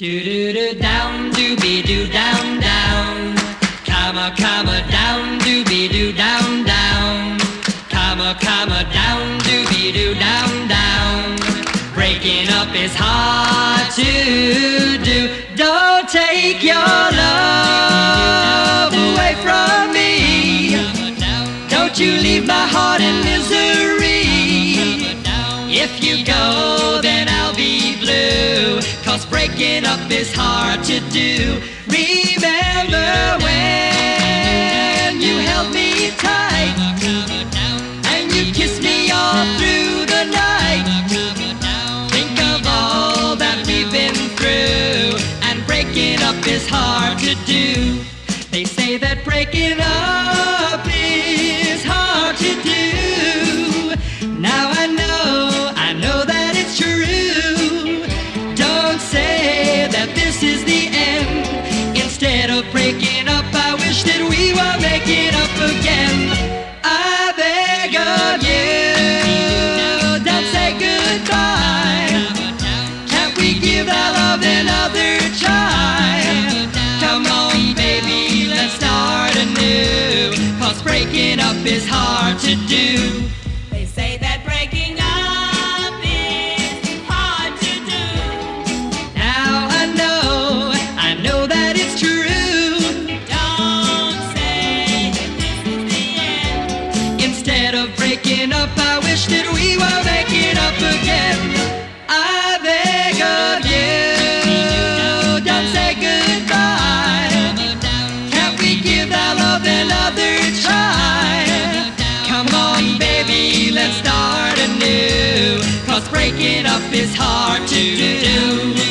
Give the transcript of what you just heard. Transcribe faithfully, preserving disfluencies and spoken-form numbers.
Do do do down, doobie doo down down, comma comma down, doobie doo down down, comma comma down, doobie doo down down. Breaking up is hard to do. Don't take your love away from me. Don't you leave my heart in misery. If you go, then I'll be blue, 'cause breaking up is hard to do. Remember when you held me tight and you kissed me all through the night. Think of all that we've been through, and breaking up is hard to do. They say that breaking up is hard to do. Now I know, I know that it's true. Don't say that this is the end. Instead of breaking up, I wish that we were making up again. I beg of you, don't say goodbye. Can't we give our love another try? Come on, baby, let's start anew, 'cause breaking up is hard to do. They say that breaking up is hard to do. Now I know, I know that it's true. Don't say that this is the end. Instead of breaking up, I wish that we were making up again. I beg of you, don't say goodbye. Can't we give our love another try? Come on, baby, let's start anew, 'cause breaking up is hard to do.